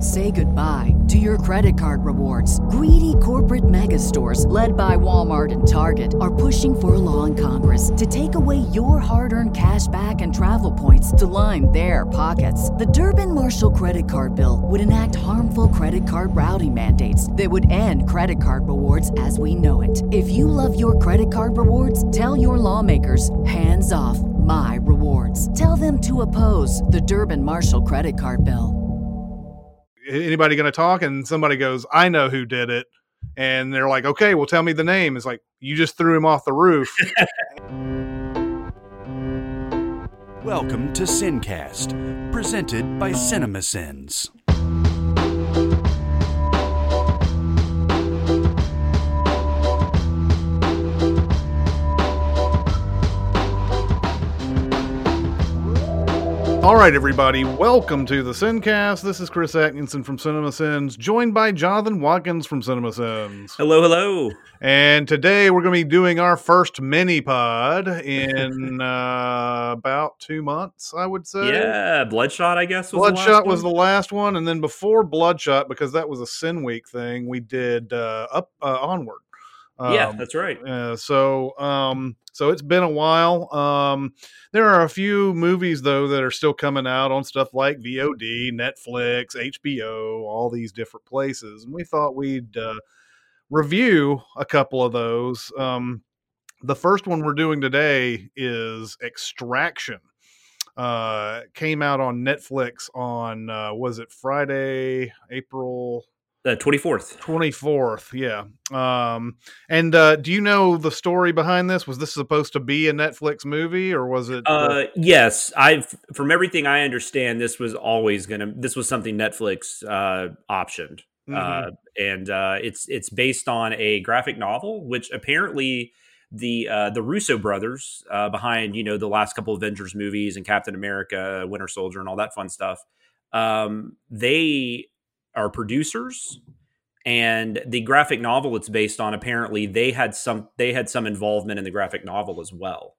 Say goodbye to your credit card rewards. Greedy corporate mega stores, led by Walmart and Target, are pushing for a law in Congress to take away your hard-earned cash back and travel points to line their pockets. The Durbin-Marshall credit card bill would enact harmful credit card routing mandates that would end credit card rewards as we know it. If you love your credit card rewards, tell your lawmakers, hands off my rewards. Tell them to oppose the Durbin-Marshall credit card bill. Anybody going to talk? And somebody goes, I know who did it. And they're like, okay, well, tell me the name. It's like, you just threw him off the roof. Welcome to Sincast, presented by CinemaSins. All right, everybody, welcome to the Sincast. This is Chris Atkinson from CinemaSins, joined by Jonathan Watkins from CinemaSins. Hello, hello. And today we're going to be doing our first mini-pod in about 2 months, I would say. Yeah, Bloodshot, I guess, Bloodshot was the last one, and then before Bloodshot, because that was a Sin Week thing, we did Onward. Yeah, that's right. So it's been a while. There are a few movies, though, that are still coming out on stuff like VOD, Netflix, HBO, all these different places. And we thought we'd review a couple of those. The first one we're doing today is Extraction. Came out on Netflix on, was it Friday, April... 24th. 24th, yeah. And do you know the story behind this? Was this supposed to be a Netflix movie, or was it? Yes, from everything I understand, this was something Netflix optioned, and it's based on a graphic novel, which apparently the Russo brothers behind the last couple of Avengers movies and Captain America, Winter Soldier, and all that fun stuff, they are producers, and the graphic novel it's based on, apparently they had some involvement in the graphic novel as well.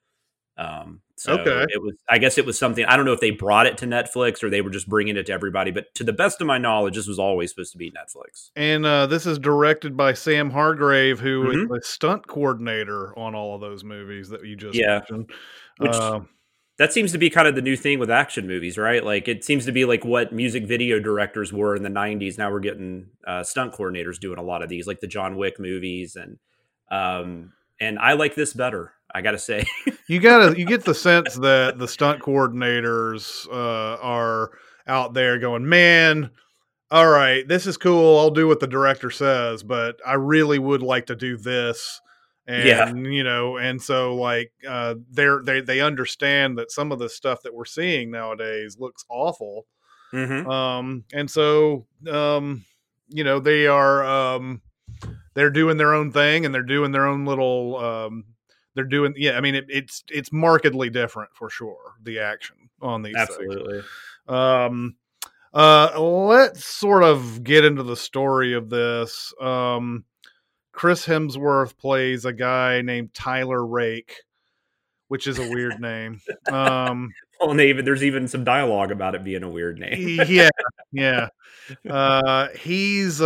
Okay. I guess it was something, I don't know if they brought it to Netflix or they were just bringing it to everybody, but to the best of my knowledge, this was always supposed to be Netflix. And this is directed by Sam Hargrave, who is the stunt coordinator on all of those movies that you just mentioned. That seems to be kind of the new thing with action movies, right? Like, it seems to be like what music video directors were in the 90s. Now we're getting stunt coordinators doing a lot of these, like the John Wick movies. And I like this better, I got to say. You get the sense that the stunt coordinators are out there going, man, all right, this is cool. I'll do what the director says, but I really would like to do this. And, and so like, they understand that some of the stuff that we're seeing nowadays looks awful. And so, they are, they're doing their own thing, and they're doing their own little, it's markedly different for sure. The action on these Absolutely. things. Let's sort of get into the story of this. Chris Hemsworth plays a guy named Tyler Rake, which is a weird name. There's even some dialogue about it being a weird name. Yeah. He's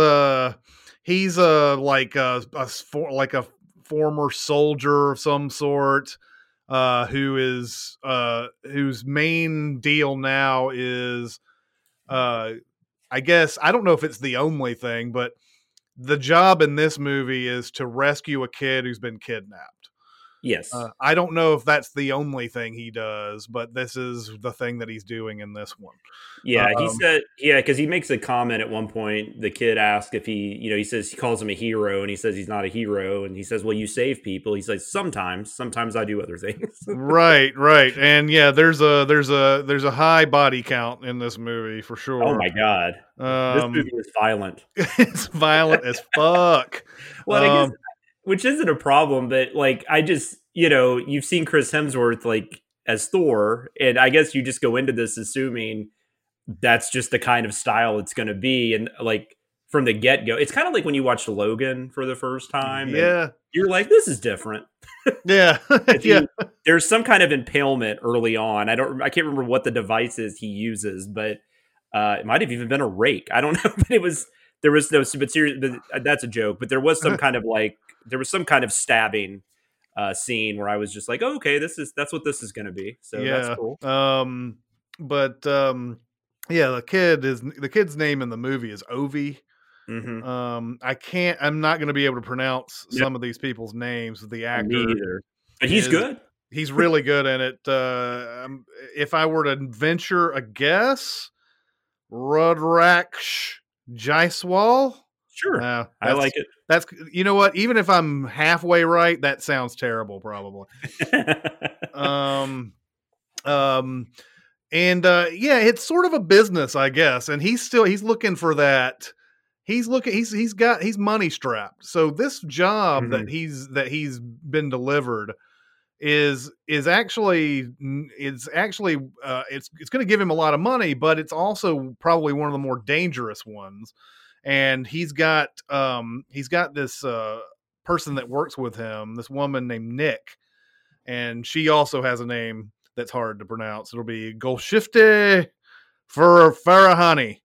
like a former soldier of some sort, whose main deal now is, I guess, I don't know if it's the only thing, but the job in this movie is to rescue a kid who's been kidnapped. Yes. I don't know if that's the only thing he does, but this is the thing that he's doing in this one. Yeah, he said, because he makes a comment at one point. The kid asked if he says he calls him a hero, and he says he's not a hero, and he says, "Well, you save people." He says, "Sometimes I do other things." Right, and yeah, there's a high body count in this movie for sure. Oh my god, this movie is violent. It's violent as fuck. Well, I guess, which isn't a problem, but like, I just you've seen Chris Hemsworth like as Thor, and I guess you just go into this assuming that's just the kind of style it's going to be. And like from the get-go, it's kind of like when you watched Logan for the first time. Yeah. You're like, this is different. Yeah. There's some kind of impalement early on. I can't remember what the device is he uses, but It might have even been a rake. I don't know, but there was no, but serious, but that's a joke. But there was some kind of stabbing scene where I was just like, oh, okay, that's what this is going to be. So that's cool. Yeah, the kid's name in the movie is Ovi. Mm-hmm. I'm not going to be able to pronounce some of these people's names. The actor, me either. But he's good. He's really good in it. If I were to venture a guess, Rudraksh Jaiswal. Sure, I like it. That's, you know what? Even if I'm halfway right, that sounds terrible, probably. It's sort of a business, I guess, and he's looking for that. He's money strapped. So this job that he's been delivered is actually it's going to give him a lot of money, but it's also probably one of the more dangerous ones. And he's got this person that works with him, this woman named Nick, and she also has a name that's hard to pronounce. It'll be Golshifte Farahani.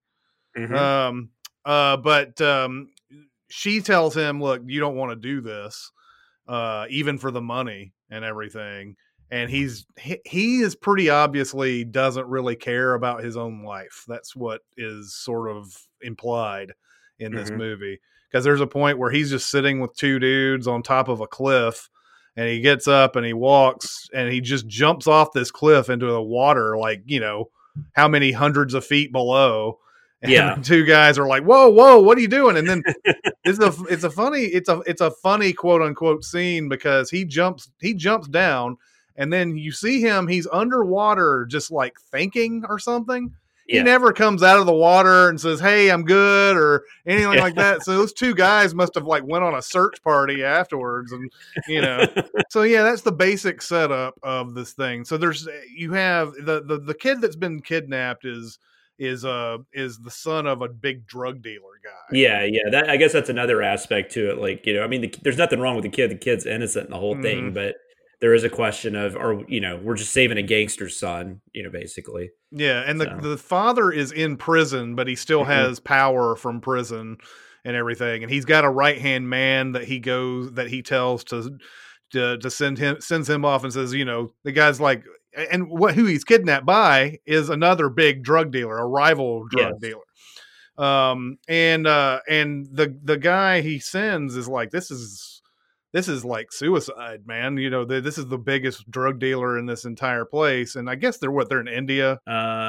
But she tells him, look, you don't want to do this, even for the money and everything. And he is pretty obviously doesn't really care about his own life. That's what is sort of implied in this movie. Because there's a point where he's just sitting with two dudes on top of a cliff, and he gets up and he walks and he just jumps off this cliff into the water, like, you know, how many hundreds of feet below. And the two guys are like, whoa, what are you doing? And then it's a funny quote unquote scene, because he jumps down, and then you see him, he's underwater, just like thinking or something. He never comes out of the water and says, hey, I'm good, or anything like that. So those two guys must have like went on a search party afterwards, and, you know, so yeah, that's the basic setup of this thing. So you have the kid that's been kidnapped is the son of a big drug dealer guy. Yeah. That, I guess that's another aspect to it. Like, you know, I mean, there's nothing wrong with the kid. The kid's innocent in the whole thing, but there is a question of, or, you know, we're just saving a gangster's son, you know, basically. Yeah. And the father is in prison, but he still has power from prison and everything. And he's got a right-hand man that he tells to sends him off and says, you know, the guy's like, and who he's kidnapped by is another big drug dealer, a rival drug dealer. And the guy he sends is like, this is like suicide, man. You know, this is the biggest drug dealer in this entire place. And I guess they're in India.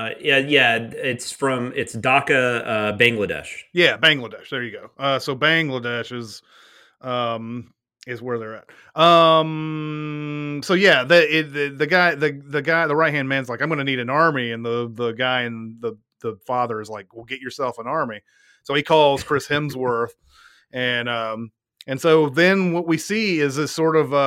It's Dhaka, Bangladesh. Yeah. Bangladesh. There you go. So Bangladesh is where they're at. So yeah, the guy, the right-hand man's like, I'm going to need an army. And the guy and the father is like, well, get yourself an army. So he calls Chris Hemsworth, and so then what we see is this sort of,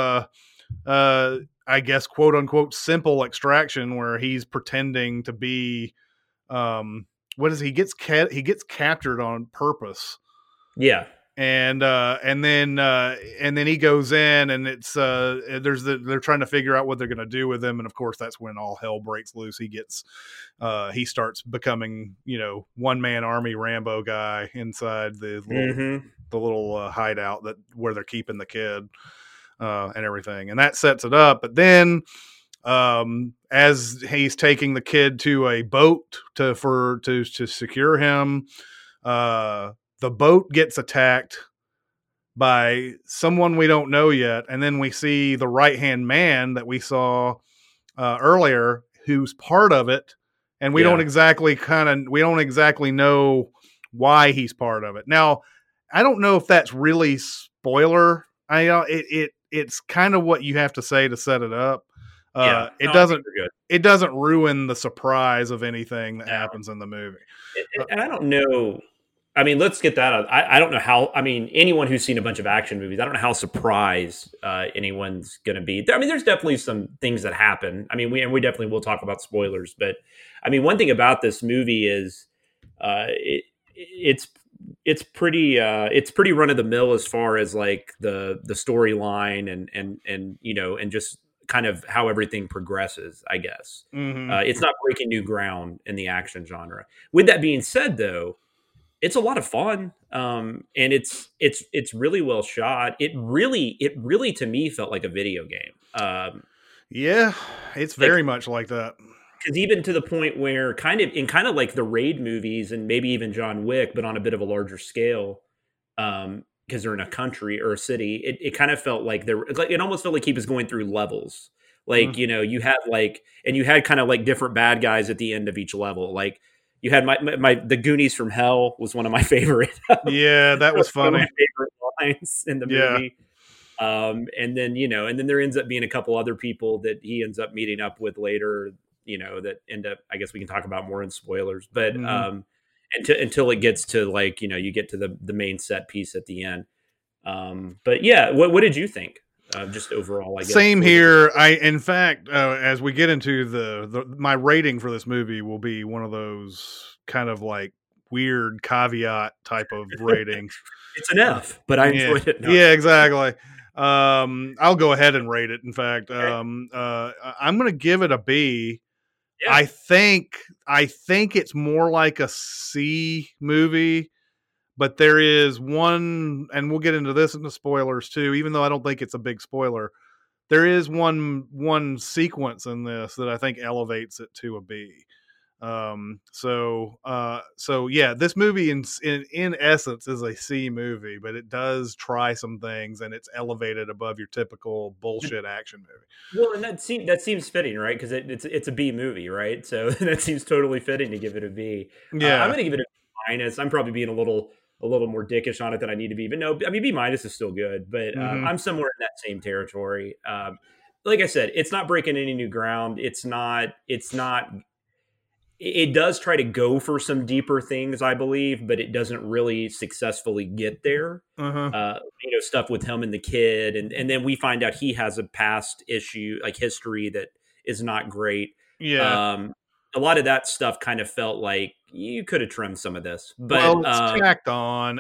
I guess, quote unquote, simple extraction where he's pretending to be, he gets captured on purpose. Yeah. And then he goes in, and it's they're trying to figure out what they're going to do with him, and of course that's when all hell breaks loose. He starts becoming, you know, one-man army Rambo guy inside the little hideout where they're keeping the kid and everything, and that sets it up. But then as he's taking the kid to a boat to secure him, the boat gets attacked by someone we don't know yet. And then we see the right-hand man that we saw earlier, who's part of it. And we don't exactly know why he's part of it. Now, I don't know if that's really spoiler. It's kind of what you have to say to set it up. It doesn't ruin the surprise of anything that happens in the movie. And I don't know. I mean, let's get that out. I don't know how. I mean, anyone who's seen a bunch of action movies, I don't know how surprised anyone's going to be. I mean, there's definitely some things that happen. I mean, we definitely will talk about spoilers. But I mean, one thing about this movie is it's pretty run of the mill as far as like the storyline and you know, and just kind of how everything progresses, I guess. It's not breaking new ground in the action genre. With that being said, though, it's a lot of fun, and it's really well shot. It really to me felt like a video game. Yeah, it's very much like that. Because even to the point where kind of like the Raid movies and maybe even John Wick, but on a bit of a larger scale, because they're in a country or a city, it kind of felt like it almost felt like he was going through levels. Like, you had you had kind of like different bad guys at the end of each level. Like you had the Goonies from Hell was one of my favorite. Yeah, that was funny. One of my favorite lines in the movie. And then there ends up being a couple other people that he ends up meeting up with later, that end up, I guess we can talk about more in spoilers, but until it gets to like, you get to the main set piece at the end. But yeah, what did you think? Just overall, I guess. Same here. In fact, as we get into my rating for this movie will be one of those kind of like weird caveat type of ratings. It's an F, but I enjoyed it. Yeah, exactly. I'll go ahead and rate it. In fact, I'm going to give it a B. Yeah. I think it's more like a C movie, but there is one, and we'll get into this in the spoilers too, even though I don't think it's a big spoiler. There is one sequence in this that I think elevates it to a B. So yeah, this movie in essence is a C movie, but it does try some things and it's elevated above your typical bullshit action movie. Well, and that seems fitting, right? Because it's a B movie, right? So that seems totally fitting to give it a B. Yeah, I'm going to give it a B-. I'm probably being a little more dickish on it than I need to be, but no, I mean B- is still good, but I'm somewhere in that same territory. Like I said, it's not breaking any new ground. It's not. It does try to go for some deeper things, I believe, but it doesn't really successfully get there. Stuff with him and the kid. And then we find out he has a past issue, like history that is not great. Yeah. A lot of that stuff kind of felt like you could have trimmed some of this, but it's tacked on.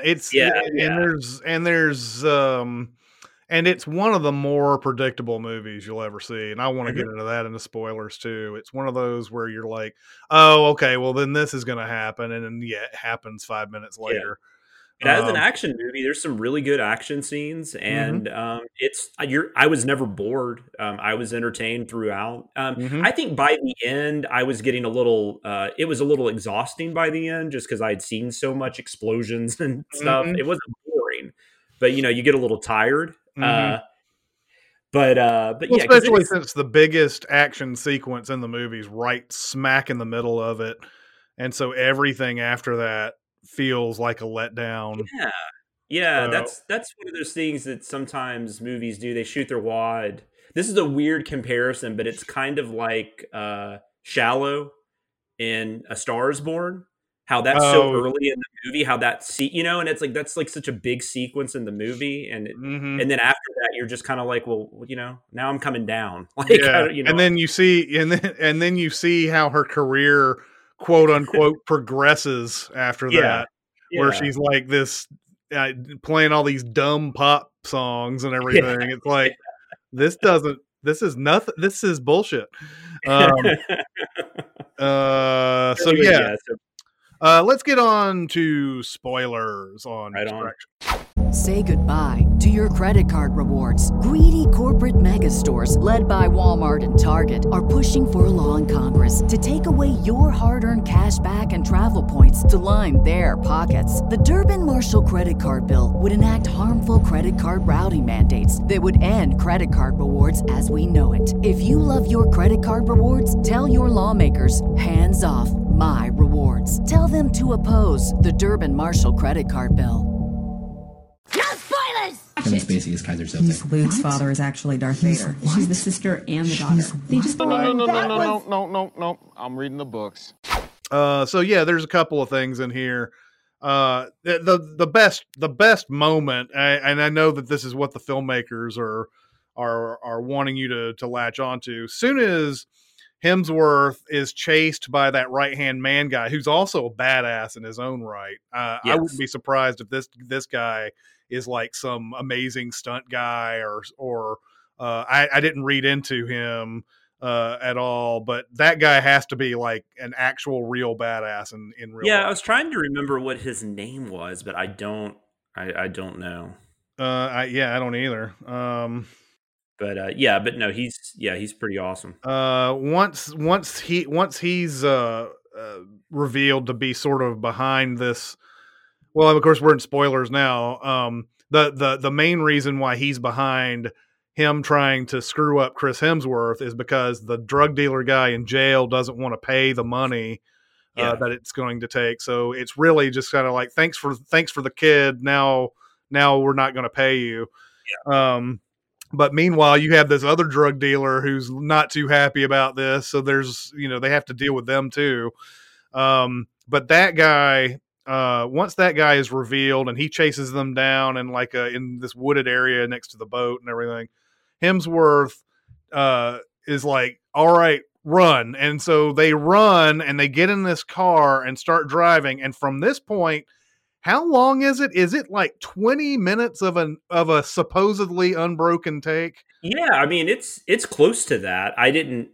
And it's one of the more predictable movies you'll ever see. And I want to get into that in the spoilers too. It's one of those where you're like, oh, okay, well then this is going to happen. And then, it happens 5 minutes later. Yeah. As an action movie, there's some really good action scenes and I was never bored. I was entertained throughout. I think by the end I was getting it was a little exhausting by the end just because I had seen so much explosions and stuff. It wasn't boring, but you get a little tired. But yeah, especially since the biggest action sequence in the movie is right smack in the middle of it, and so everything after that feels like a letdown. Yeah, that's one of those things that sometimes movies do. They shoot their wad. This is a weird comparison, but it's kind of like Shallow in A Star Is Born. How that's so early in the movie, how that and it's like that's like such a big sequence in the movie, and and then after that you're just kind of like, well, now I'm coming down, like, and then you see, and then you see how her career, quote unquote, progresses after that, where she's like this, playing all these dumb pop songs and everything. It's like this is nothing. This is bullshit. So yeah. Let's get on to spoilers on Extraction. Say goodbye to your credit card rewards. Greedy corporate mega stores, led by Walmart and Target, are pushing for a law in Congress to take away your hard-earned cash back and travel points to line their pockets. The Durbin-Marshall credit card bill would enact harmful credit card routing mandates that would end credit card rewards as we know it. If you love your credit card rewards, tell your lawmakers, hands off my rewards. Tell them to oppose the Durbin-Marshall credit card bill. No spoilers! Kevin Spacey is Kaiser Soze. Luke's father is actually Darth Vader. She's the sister and the daughter. They just No. I'm reading the books. So yeah, there's a couple of things in here. The best moment, and I know that this is what the filmmakers are wanting you to latch onto. Soon as Hemsworth is chased by that right-hand man guy, who's also a badass in his own right. I wouldn't be surprised if this guy is like some amazing stunt guy or I didn't read into him at all, but that guy has to be like an actual real badass in real life. I was trying to remember what his name was, but I don't know. I don't either. But no, he's pretty awesome. Once he's revealed to be sort of behind this. Well, of course, we're in spoilers now. The main reason why he's behind him trying to screw up Chris Hemsworth is because the drug dealer guy in jail doesn't want to pay the money that it's going to take. So it's really just kind of like, thanks for the kid. Now we're not going to pay you. Yeah. But meanwhile, you have this other drug dealer who's not too happy about this. So there's, they have to deal with them too. But that guy, once that guy is revealed and he chases them down in in this wooded area next to the boat and everything, Hemsworth is like, all right, run. And so they run and they get in this car and start driving. And from this point, how long is it? Is it like 20 minutes of a supposedly unbroken take? Yeah, I mean it's close to that. I didn't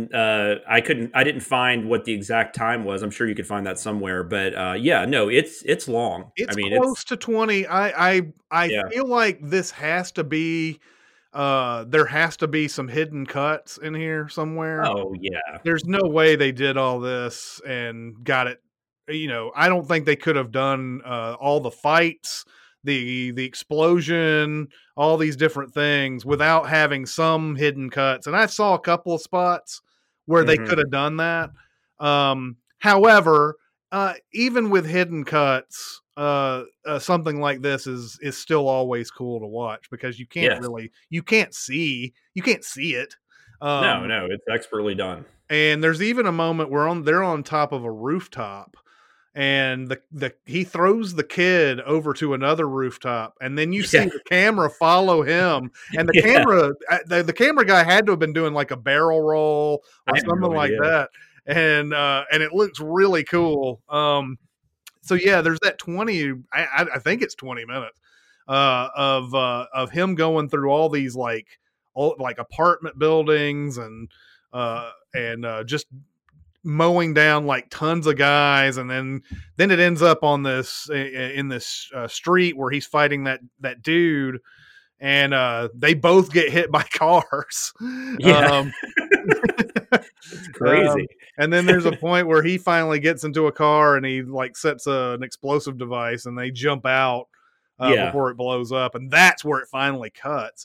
find what the exact time was. I'm sure you could find that somewhere, but it's long. It's close to 20. I feel like this has to be there has to be some hidden cuts in here somewhere. Oh yeah. There's no way they did all this and got it. I don't think they could have done all the fights, the explosion, all these different things without having some hidden cuts. And I saw a couple of spots where they could have done that. However, even with hidden cuts, something like this is still always cool to watch because you can't you can't see it. No, it's expertly done. And there's even a moment where they're on top of a rooftop. And he throws the kid over to another rooftop, and then you see the camera follow him. And the camera guy had to have been doing like a barrel roll or something like that. And it looks really cool. So yeah, there's that 20. I think it's 20 minutes of him going through all these like apartment buildings and just mowing down like tons of guys, and then it ends up on this in this street where he's fighting that dude, and they both get hit by cars. It's crazy. And then there's a point where he finally gets into a car and he like sets an explosive device, and they jump out before it blows up, and that's where it finally cuts.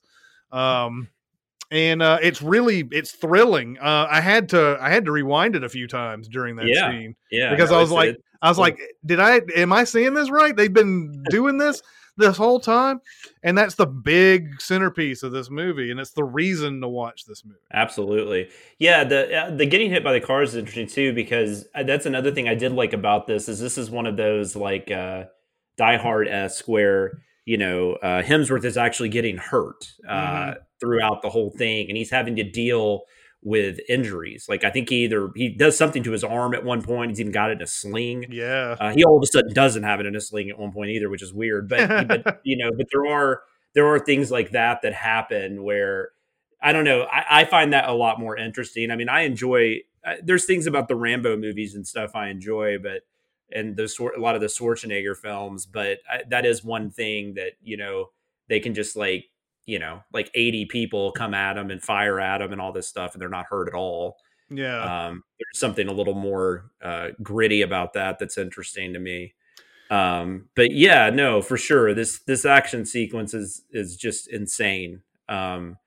And it's thrilling. I had to rewind it a few times during that scene. Yeah. Because I was like, am I seeing this right? They've been doing this whole time. And that's the big centerpiece of this movie. And it's the reason to watch this movie. Absolutely. Yeah. The getting hit by the cars is interesting too, because that's another thing I did like about this is one of those like Die Hard-esque where, Hemsworth is actually getting hurt throughout the whole thing, and he's having to deal with injuries. Like I think he does something to his arm at one point. He's even got it in a sling. Yeah. He all of a sudden doesn't have it in a sling at one point either, which is weird. But but there are things like that happen where I don't know. I find that a lot more interesting. I mean, I enjoy. There's things about the Rambo movies and stuff I enjoy, and a lot of the Schwarzenegger films, but that is one thing that they can just like 80 people come at them and fire at them and all this stuff, and they're not hurt at all. Yeah. There's something a little more gritty about that's interesting to me. But yeah, no, for sure. This action sequence is just insane. And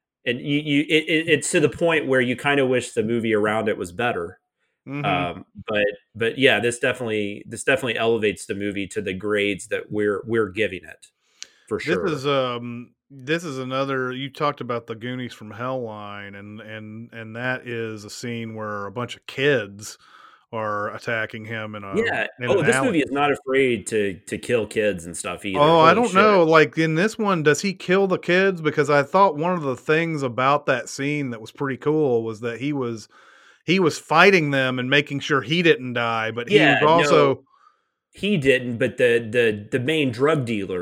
it's to the point where you kind of wish the movie around it was better. Mm-hmm. But yeah, this definitely elevates the movie to the grades that we're giving it for sure. This is another. You talked about the Goonies from Hell line, and that is a scene where a bunch of kids are attacking him in a this movie is not afraid to kill kids and stuff either. I don't know. Like in this one, does he kill the kids? Because I thought one of the things about that scene that was pretty cool was that he was fighting them and making sure he didn't die, but he was also he didn't. But the main drug dealer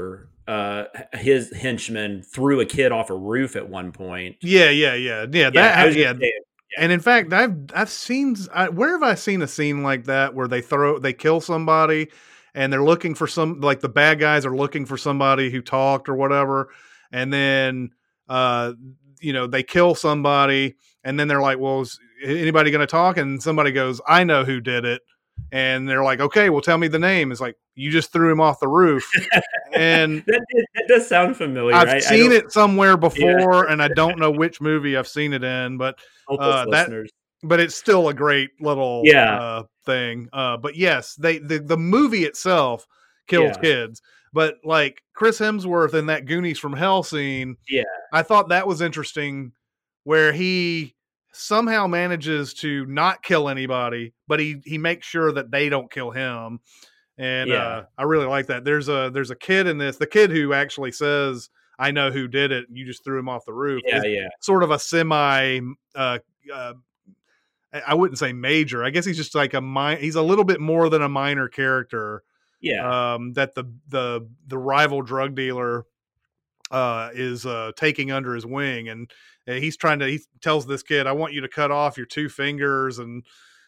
his henchman threw a kid off a roof at one point. Yeah. Yeah. And in fact, I've seen where have I seen a scene like that where they kill somebody and they're looking for like the bad guys are looking for somebody who talked or whatever, and then they kill somebody and then they're like, well, is anybody going to talk? And somebody goes, I know who did it. And they're like, okay, well, tell me the name. It's like, you just threw him off the roof. And that does sound familiar. I've seen it somewhere before, and I don't know which movie I've seen it in, but but it's still a great little thing. But yes, the movie itself kills kids. But like Chris Hemsworth in that Goonies from Hell scene, I thought that was interesting, where he somehow manages to not kill anybody, but he makes sure that they don't kill him. And I really like that. There's a kid in this, the kid who actually says, I know who did it. You just threw him off the roof. Sort of a semi, I wouldn't say major. I guess he's just like he's a little bit more than a minor character. That the rival drug dealer is taking under his wing, and he tells this kid, I want you to cut off your 2 fingers and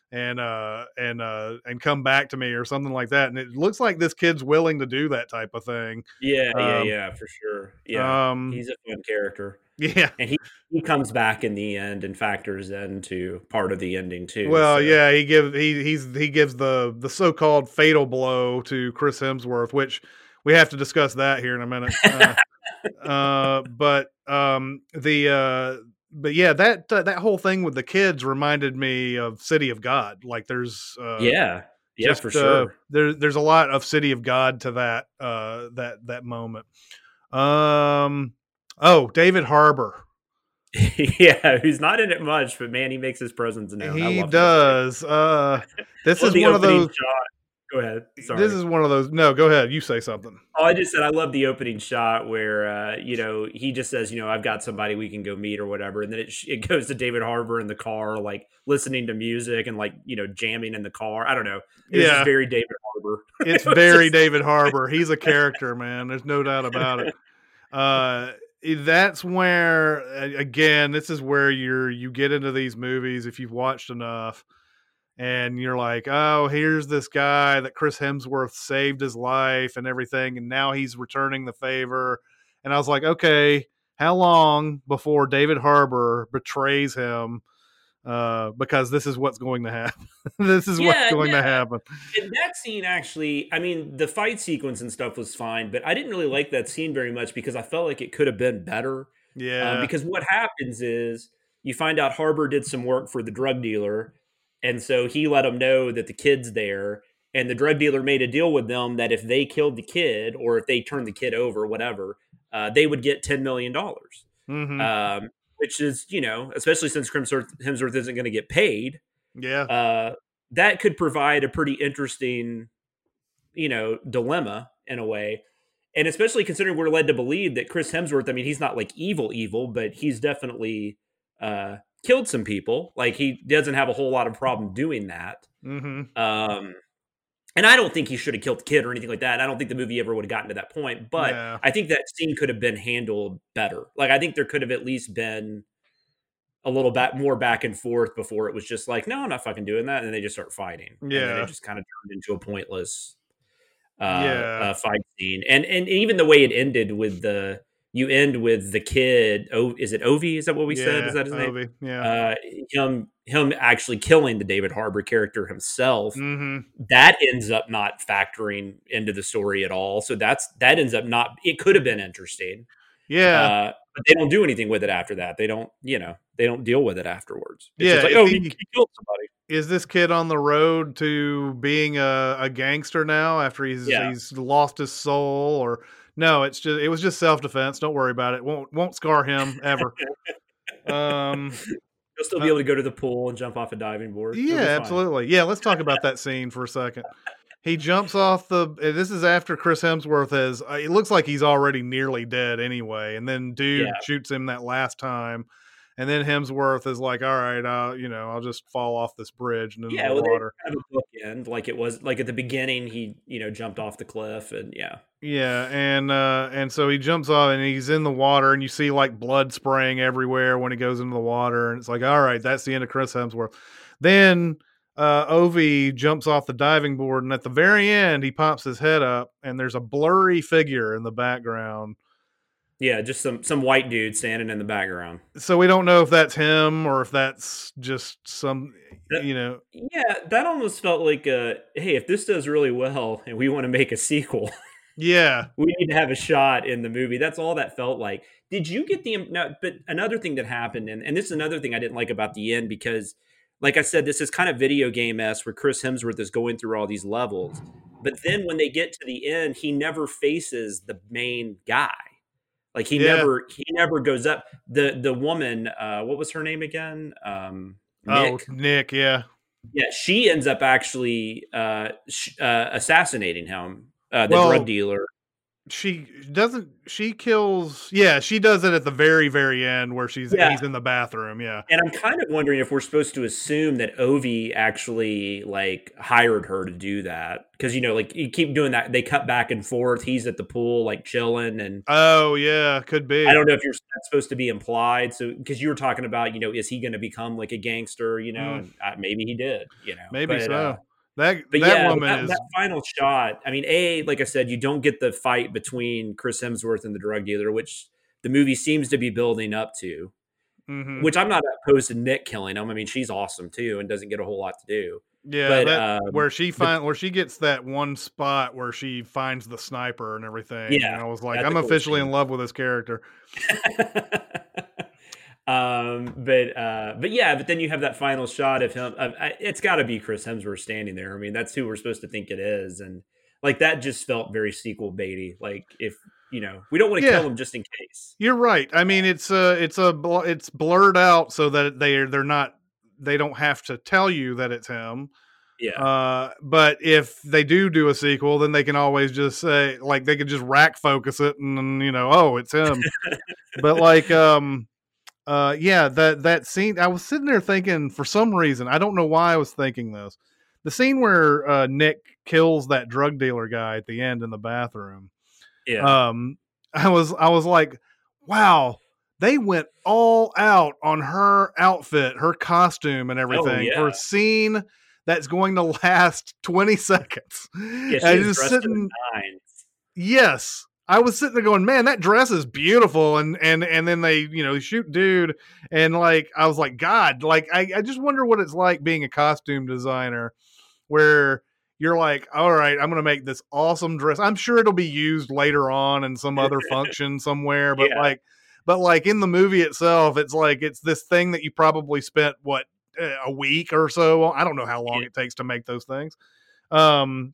come back to me or something like that. And it looks like this kid's willing to do that type of thing. Yeah, for sure. Yeah. He's a fun character. Yeah. And he comes back in the end and factors into part of the ending too. Well, so. He gives the so-called fatal blow to Chris Hemsworth, which we have to discuss that here in a minute. But yeah, that whole thing with the kids reminded me of City of God. Like there's for sure. There's a lot of City of God to that moment. David Harbour. Yeah, who's not in it much, but man, he makes his presence known. He does. This is one of those. Go ahead. Sorry. This is one of those. No, go ahead. You say something. Oh, I just said I love the opening shot where he just says, I've got somebody we can go meet or whatever, and then it goes to David Harbour in the car, like listening to music and like jamming in the car. I don't know. It's just very David Harbour. It's very David Harbour. He's a character, man. There's no doubt about it. That's where, again, this is where you get into these movies if you've watched enough. And you're like, oh, here's this guy that Chris Hemsworth saved his life and everything, and now he's returning the favor. And I was like, okay, how long before David Harbour betrays him? Because this is what's going to happen. This is what's going to happen. And that scene, actually, I mean, the fight sequence and stuff was fine, but I didn't really like that scene very much because I felt like it could have been better. Yeah. Because what happens is you find out Harbour did some work for the drug dealer. And so he let them know that the kid's there, and the drug dealer made a deal with them that if they killed the kid or if they turned the kid over, whatever, they would get $10 million. Mm-hmm. Which is, especially since Hemsworth isn't going to get paid. Yeah. That could provide a pretty interesting, dilemma in a way. And especially considering we're led to believe that Chris Hemsworth, I mean, he's not like evil, but he's definitely killed some people. Like he doesn't have a whole lot of problem doing that. Mm-hmm. And I don't think he should have killed the kid or anything like that. I don't think the movie ever would have gotten to that point, but I think that scene could have been handled better. Like I think there could have at least been a little bit more back and forth before it was just like, no, I'm not fucking doing that. And they just start fighting. Yeah. And then it just kind of turned into a pointless fight scene. And even the way it ended with you end with the kid. Is it Ovi? Is that what we said? Is that his Ovi. name? Yeah. Him actually killing the David Harbour character himself. Mm-hmm. That ends up not factoring into the story at all. So that ends up not. It could have been interesting. Yeah. But they don't do anything with it after that. They don't. They don't deal with it afterwards. It's just like, he killed somebody. Is this kid on the road to being a gangster now after he's lost his soul? Or no, it was just self-defense. Don't worry about it. Won't scar him ever. He'll still be able to go to the pool and jump off a diving board. Yeah, absolutely. Yeah, let's talk about that scene for a second. He jumps off this is after Chris Hemsworth it looks like he's already nearly dead anyway. And then dude shoots him that last time. And then Hemsworth is like, all right, I'll just fall off this bridge and into Yeah, the well, they water. kind of a bookend, like it was like at the beginning, he jumped off the cliff, and yeah. Yeah, and so he jumps off and he's in the water, and you see like blood spraying everywhere when he goes into the water, and it's like, all right, that's the end of Chris Hemsworth. Then Ovi jumps off the diving board, and at the very end, he pops his head up, and there's a blurry figure in the background. Yeah, just some white dude standing in the background. So we don't know if that's him or if that's just some, Yeah, that almost felt like, hey, if this does really well and we want to make a sequel, yeah, we need to have a shot in the movie. That's all that felt like. Did you get but another thing that happened, and this is another thing I didn't like about the end, because like I said, this is kind of video game-esque where Chris Hemsworth is going through all these levels. But then when they get to the end, he never faces the main guy. Like he never goes up. The woman, what was her name again? Nick, yeah. Yeah, she ends up actually assassinating him, the drug dealer. She kills. Yeah, she does it at the very, very end where he's in the bathroom. Yeah. And I'm kind of wondering if we're supposed to assume that Ovi actually like hired her to do that. Because, like you keep doing that. They cut back and forth. He's at the pool, like chilling. And oh yeah, could be. I don't know if that's supposed to be implied. So, because you were talking about, is he going to become like a gangster, and maybe he did, Maybe so. That final shot, I mean, like I said, you don't get the fight between Chris Hemsworth and the drug dealer, which the movie seems to be building up to, which I'm not opposed to Nick killing him. I mean, she's awesome too and doesn't get a whole lot to do. Yeah, but, where she gets that one spot where she finds the sniper and everything. Yeah, and I was like, I'm officially in love with this character. But then you have that final shot of him. It's got to be Chris Hemsworth standing there. I mean, that's who we're supposed to think it is, and like that just felt very sequel baity. Like if we don't want to kill him just in case. You're right. I mean, it's blurred out so that they don't have to tell you that it's him. Yeah. But if they do a sequel, then they can always just say, like, they could just rack focus it and it's him. But like that scene, I was sitting there thinking, for some reason, I don't know why I was thinking this. The scene where Nick kills that drug dealer guy at the end in the bathroom. Yeah. I was like, wow, they went all out on her outfit, her costume and everything for a scene that's going to last 20 seconds. Yeah, she's dressed to the nines. Yes. I was sitting there going, man, that dress is beautiful. And then they, shoot dude. And like, I was like, God, like, I just wonder what it's like being a costume designer where you're like, all right, I'm going to make this awesome dress. I'm sure it'll be used later on in some other function somewhere. But like in the movie itself, it's like, it's this thing that you probably spent a week or so. I don't know how long it takes to make those things. And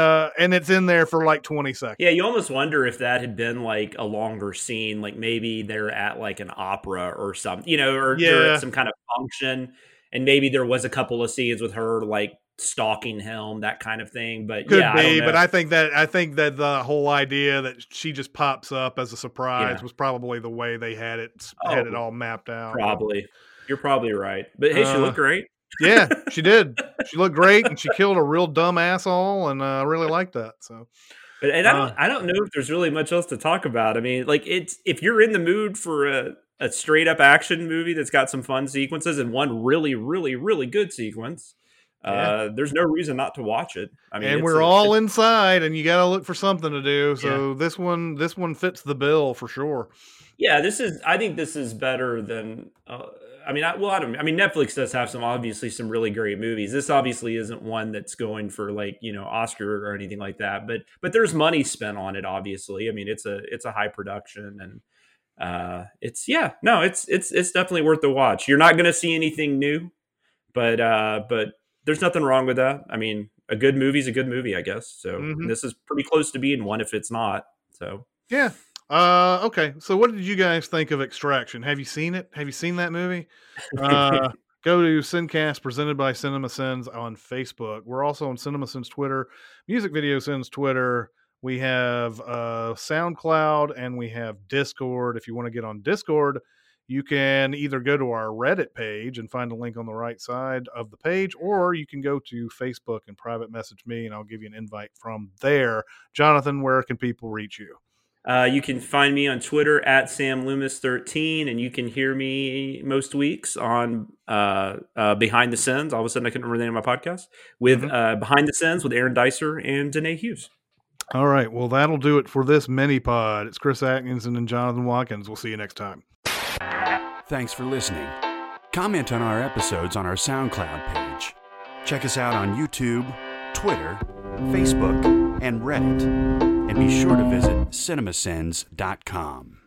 it's in there for like 20 seconds. Yeah, you almost wonder if that had been like a longer scene, like maybe they're at like an opera or something, or they're at some kind of function, and maybe there was a couple of scenes with her like stalking him, that kind of thing. But could be, but I think that the whole idea that she just pops up as a surprise was probably the way they had it all mapped out. Probably. You're probably right. But hey, she looked great. Yeah, she did. She looked great, and she killed a real dumb asshole, and I really liked that. So, but I don't know if there's really much else to talk about. I mean, like if you're in the mood for a straight up action movie that's got some fun sequences and one really, really, really good sequence, there's no reason not to watch it. I mean, and we're all inside, and you got to look for something to do. So this one fits the bill for sure. Yeah, I think this is better than. I mean, Netflix does have some really great movies. This obviously isn't one that's going for like, Oscar or anything like that, but there's money spent on it. Obviously. I mean, it's a high production, and it's definitely worth the watch. You're not going to see anything new, but there's nothing wrong with that. I mean, a good movie is a good movie, I guess. So this is pretty close to being one if it's not. So yeah. Okay. So what did you guys think of Extraction? Have you seen it? Have you seen that movie? Go to Sincast presented by CinemaSins on Facebook. We're also on CinemaSins Twitter, Music Video Sins Twitter. We have SoundCloud and we have Discord. If you want to get on Discord, you can either go to our Reddit page and find a link on the right side of the page, or you can go to Facebook and private message me, and I'll give you an invite from there. Jonathan, where can people reach you? You can find me on Twitter at SamLoomis13, and you can hear me most weeks on Behind the Scenes. All of a sudden, I couldn't remember the name of my podcast, with Behind the Scenes with Aaron Dicer and Danae Hughes. All right. Well, that'll do it for this mini pod. It's Chris Atkinson and Jonathan Watkins. We'll see you next time. Thanks for listening. Comment on our episodes on our SoundCloud page. Check us out on YouTube, Twitter, Facebook, and Reddit. And be sure to visit cinemasins.com.